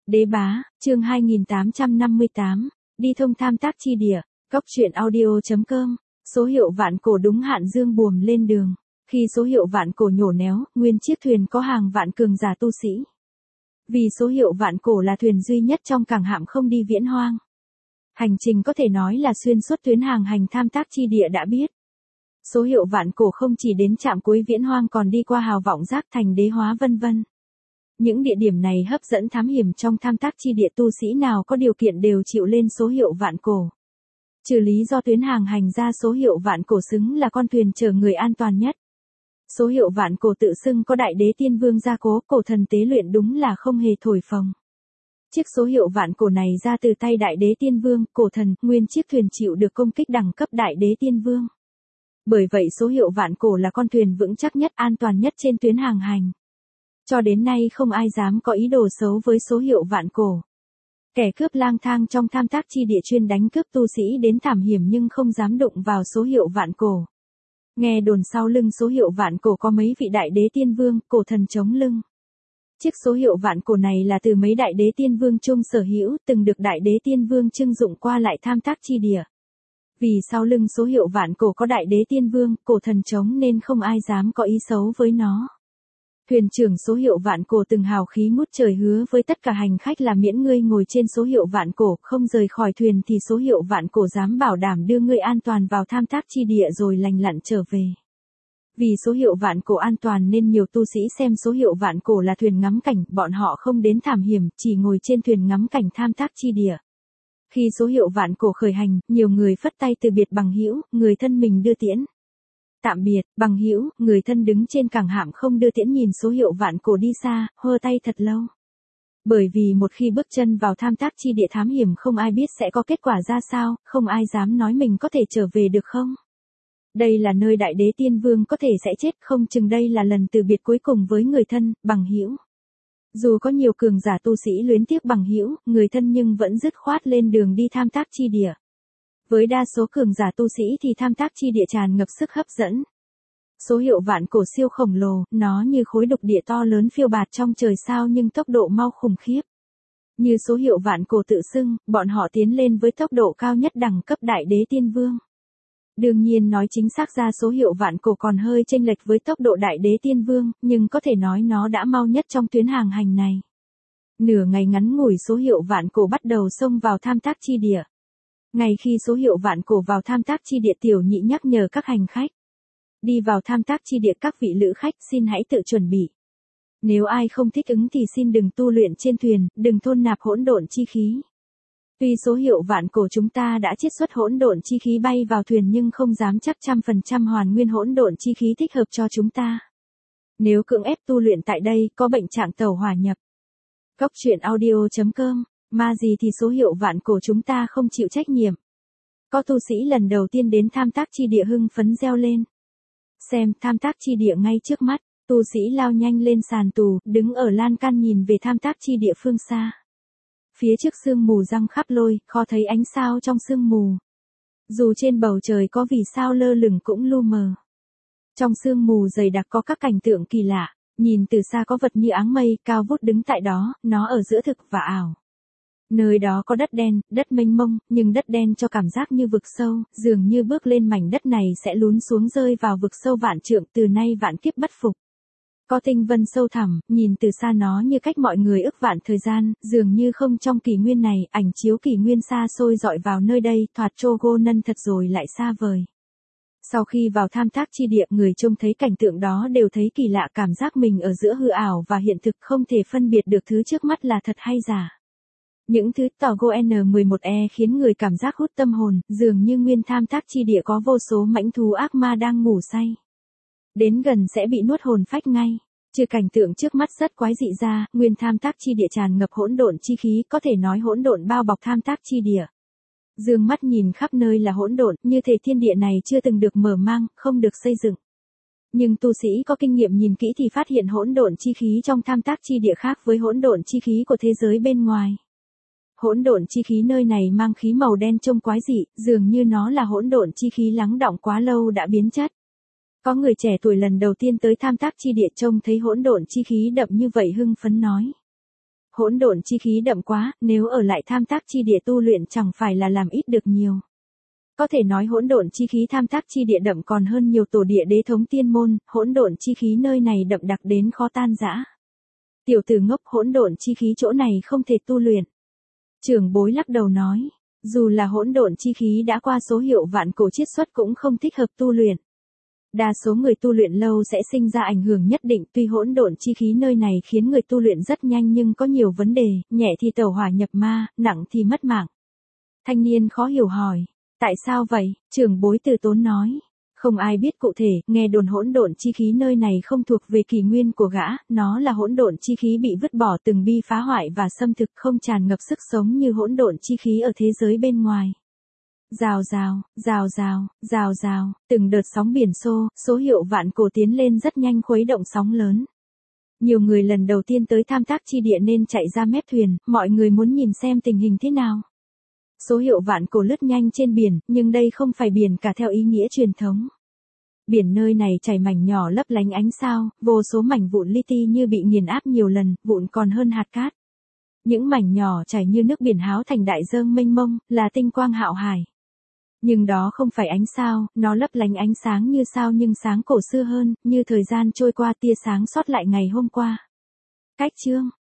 Đế bá, chương 2858, đi thông tham tác chi địa, cóc truyện audio.com, số hiệu vạn cổ đúng hạn dương buồm lên đường. Khi số hiệu vạn cổ nhổ néo, nguyên chiếc thuyền có hàng vạn cường giả tu sĩ. Vì số hiệu vạn cổ là thuyền duy nhất trong cảng hạm không đi viễn hoang. Hành trình có thể nói là xuyên suốt tuyến hàng hành tham tác chi địa đã biết. Số hiệu vạn cổ không chỉ đến trạm cuối viễn hoang còn đi qua hào vọng giác thành đế hóa vân vân. Những địa điểm này hấp dẫn thám hiểm trong tham tác chi địa, tu sĩ nào có điều kiện đều chịu lên số hiệu vạn cổ. Trừ lý do tuyến hàng hành ra, số hiệu vạn cổ xứng là con thuyền chở người an toàn nhất. Số hiệu vạn cổ tự xưng có đại đế tiên vương gia cố, cổ thần tế luyện, đúng là không hề thổi phồng. Chiếc số hiệu vạn cổ này ra từ tay đại đế tiên vương, cổ thần, nguyên chiếc thuyền chịu được công kích đẳng cấp đại đế tiên vương. Bởi vậy số hiệu vạn cổ là con thuyền vững chắc nhất, an toàn nhất trên tuyến hàng hành. Cho đến nay không ai dám có ý đồ xấu với số hiệu vạn cổ. Kẻ cướp lang thang trong tham tác chi địa chuyên đánh cướp tu sĩ đến thảm hiểm nhưng không dám đụng vào số hiệu vạn cổ. Nghe đồn sau lưng số hiệu vạn cổ có mấy vị đại đế tiên vương, cổ thần chống lưng. Chiếc số hiệu vạn cổ này là từ mấy đại đế tiên vương chung sở hữu, từng được đại đế tiên vương trưng dụng qua lại tham tác chi địa. Vì sau lưng số hiệu vạn cổ có đại đế tiên vương, cổ thần chống nên không ai dám có ý xấu với nó. Thuyền trưởng số hiệu vạn cổ từng hào khí ngút trời hứa với tất cả hành khách là miễn ngươi ngồi trên số hiệu vạn cổ, không rời khỏi thuyền thì số hiệu vạn cổ dám bảo đảm đưa ngươi an toàn vào tham tác chi địa rồi lành lặn trở về. Vì số hiệu vạn cổ an toàn nên nhiều tu sĩ xem số hiệu vạn cổ là thuyền ngắm cảnh, bọn họ không đến thảm hiểm, chỉ ngồi trên thuyền ngắm cảnh tham tác chi địa. Khi số hiệu vạn cổ khởi hành, nhiều người phất tay từ biệt bằng hữu, người thân mình đưa tiễn. Tạm biệt, bằng hữu, người thân đứng trên cảng hạm không đưa tiễn nhìn số hiệu vạn cổ đi xa, hơ tay thật lâu. Bởi vì một khi bước chân vào tham tác chi địa thám hiểm không ai biết sẽ có kết quả ra sao, không ai dám nói mình có thể trở về được không. Đây là nơi đại đế tiên vương có thể sẽ chết, không chừng đây là lần từ biệt cuối cùng với người thân, bằng hữu. Dù có nhiều cường giả tu sĩ luyến tiếc bằng hữu, người thân nhưng vẫn dứt khoát lên đường đi tham tác chi địa. Với đa số cường giả tu sĩ thì tham tác chi địa tràn ngập sức hấp dẫn. Số hiệu vạn cổ siêu khổng lồ, nó như khối độc địa to lớn phiêu bạt trong trời sao nhưng tốc độ mau khủng khiếp. Như số hiệu vạn cổ tự xưng, bọn họ tiến lên với tốc độ cao nhất đẳng cấp đại đế tiên vương. Đương nhiên nói chính xác ra số hiệu vạn cổ còn hơi chênh lệch với tốc độ đại đế tiên vương, nhưng có thể nói nó đã mau nhất trong tuyến hàng hành này. Nửa ngày ngắn ngủi số hiệu vạn cổ bắt đầu xông vào tham tác chi địa. Ngay khi số hiệu vạn cổ vào tham tác chi địa, tiểu nhị nhắc nhở các hành khách. Đi vào tham tác chi địa các vị lữ khách xin hãy tự chuẩn bị. Nếu ai không thích ứng thì xin đừng tu luyện trên thuyền, đừng thôn nạp hỗn độn chi khí. Tuy số hiệu vạn cổ chúng ta đã chiết xuất hỗn độn chi khí bay vào thuyền nhưng không dám chắc 100% hoàn nguyên hỗn độn chi khí thích hợp cho chúng ta. Nếu cưỡng ép tu luyện tại đây có bệnh trạng tẩu hỏa nhập. Cóc truyện audio.com, ma gì thì số hiệu vạn cổ chúng ta không chịu trách nhiệm. Có tu sĩ lần đầu tiên đến tham tác chi địa hưng phấn reo lên. Xem tham tác chi địa ngay trước mắt, tu sĩ lao nhanh lên sàn tù, đứng ở lan can nhìn về tham tác chi địa phương xa. Phía trước sương mù răng khắp lôi, khó thấy ánh sao trong sương mù. Dù trên bầu trời có vì sao lơ lửng cũng lu mờ. Trong sương mù dày đặc có các cảnh tượng kỳ lạ, nhìn từ xa có vật như áng mây cao vút đứng tại đó, nó ở giữa thực và ảo. Nơi đó có đất đen, đất mênh mông, nhưng đất đen cho cảm giác như vực sâu, dường như bước lên mảnh đất này sẽ lún xuống rơi vào vực sâu vạn trượng, từ nay vạn kiếp bất phục. Có tinh vân sâu thẳm, nhìn từ xa nó như cách mọi người ức vạn thời gian, dường như không trong kỷ nguyên này, ảnh chiếu kỷ nguyên xa xôi dọi vào nơi đây, thoạt trô gô nân thật rồi lại xa vời. Sau khi vào tham tác chi địa, người trông thấy cảnh tượng đó đều thấy kỳ lạ, cảm giác mình ở giữa hư ảo và hiện thực, không thể phân biệt được thứ trước mắt là thật hay giả. Những thứ tỏ go N11E khiến người cảm giác hút tâm hồn, dường như nguyên tham tác chi địa có vô số mãnh thú ác ma đang ngủ say. Đến gần sẽ bị nuốt hồn phách ngay. Trừ cảnh tượng trước mắt rất quái dị ra, nguyên tham tác chi địa tràn ngập hỗn độn chi khí, có thể nói hỗn độn bao bọc tham tác chi địa. Dương mắt nhìn khắp nơi là hỗn độn, như thể thiên địa này chưa từng được mở mang, không được xây dựng. Nhưng tu sĩ có kinh nghiệm nhìn kỹ thì phát hiện hỗn độn chi khí trong tham tác chi địa khác với hỗn độn chi khí của thế giới bên ngoài. Hỗn độn chi khí nơi này mang khí màu đen trông quái dị, dường như nó là hỗn độn chi khí lắng đọng quá lâu đã biến chất. Có người trẻ tuổi lần đầu tiên tới tham tác chi địa trông thấy hỗn độn chi khí đậm như vậy hưng phấn nói. Hỗn độn chi khí đậm quá, nếu ở lại tham tác chi địa tu luyện chẳng phải là làm ít được nhiều. Có thể nói hỗn độn chi khí tham tác chi địa đậm còn hơn nhiều tổ địa đế thống tiên môn, hỗn độn chi khí nơi này đậm đặc đến khó tan rã. Tiểu tử ngốc, hỗn độn chi khí chỗ này không thể tu luyện. Trưởng bối lắc đầu nói, dù là hỗn độn chi khí đã qua số hiệu vạn cổ chiết xuất cũng không thích hợp tu luyện. Đa số người tu luyện lâu sẽ sinh ra ảnh hưởng nhất định, tuy hỗn độn chi khí nơi này khiến người tu luyện rất nhanh nhưng có nhiều vấn đề, nhẹ thì tẩu hỏa nhập ma, nặng thì mất mạng. Thanh niên khó hiểu hỏi, tại sao vậy? Trưởng bối từ tốn nói, không ai biết cụ thể, nghe đồn hỗn độn chi khí nơi này không thuộc về kỷ nguyên của gã, nó là hỗn độn chi khí bị vứt bỏ từng bi phá hoại và xâm thực, không tràn ngập sức sống như hỗn độn chi khí ở thế giới bên ngoài. Rào rào, rào rào, rào rào, từng đợt sóng biển xô, số hiệu vạn cổ tiến lên rất nhanh khuấy động sóng lớn. Nhiều người lần đầu tiên tới tham tác chi địa nên chạy ra mép thuyền, mọi người muốn nhìn xem tình hình thế nào. Số hiệu vạn cổ lướt nhanh trên biển, nhưng đây không phải biển cả theo ý nghĩa truyền thống. Biển nơi này chảy mảnh nhỏ lấp lánh ánh sao, vô số mảnh vụn li ti như bị nghiền áp nhiều lần, vụn còn hơn hạt cát. Những mảnh nhỏ chảy như nước biển háo thành đại dương mênh mông, là tinh quang hạo hải. Nhưng đó không phải ánh sao, nó lấp lánh ánh sáng như sao nhưng sáng cổ xưa hơn, như thời gian trôi qua tia sáng sót lại ngày hôm qua. Cách chương